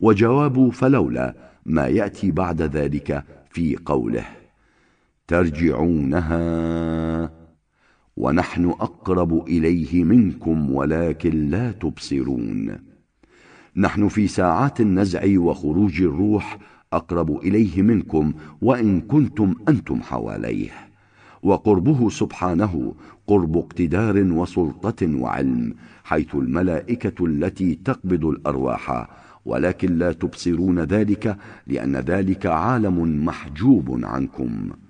وجواب فلولا ما يأتي بعد ذلك في قوله: ترجعونها ونحن أقرب إليه منكم ولكن لا تبصرون. نحن في ساعات النزع وخروج الروح أقرب إليه منكم وإن كنتم أنتم حواليه، وقربه سبحانه قرب اقتدار وسلطة وعلم، حيث الملائكة التي تقبض الأرواح، ولكن لا تبصرون ذلك لأن ذلك عالم محجوب عنكم.